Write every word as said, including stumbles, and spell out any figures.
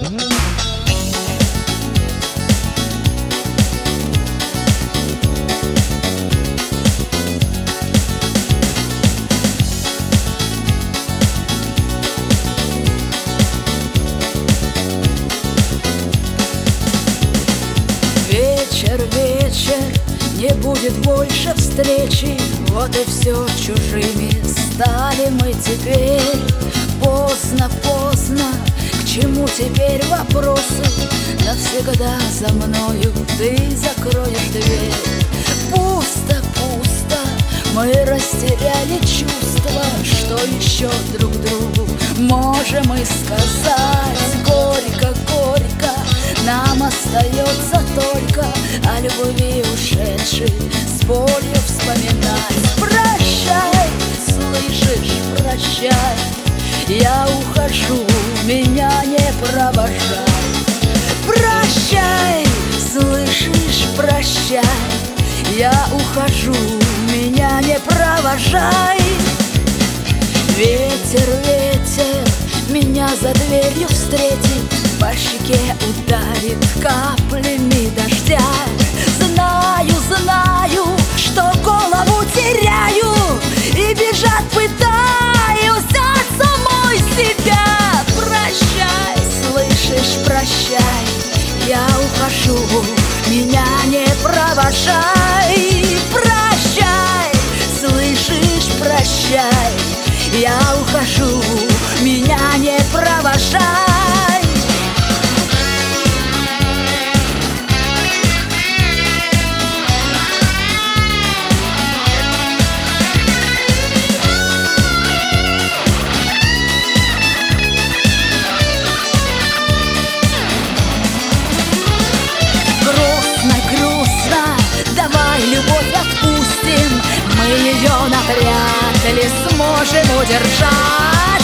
Вечер, вечер, не будет больше встречи. Вот и все, чужими стали мы теперь. Поздно, поздно, к чему теперь вопросы? Навсегда за мною ты закроешь дверь. Пусто, пусто, мы растеряли чувства. Что еще друг другу можем мы сказать? Горько, горько, нам остается только о любви ушедшей с болью вспоминать. Прощай, слышишь, прощай, я ухожу, меня не провожай. Прощай, слышишь, прощай, я ухожу, меня не провожай. Ветер, ветер, меня за дверью встретит, по щеке ударит каплями дождя. Знаю, знаю, что голову теряю и бежать пытаюсь от самой себя. Прощай, слышишь, прощай, я ухожу, меня не провожай. Прощай, слышишь, прощай, я ухожу, меня не провожай. Грустно, грустно, давай любовь отпустим, мы ее навряд ли сможем удержать.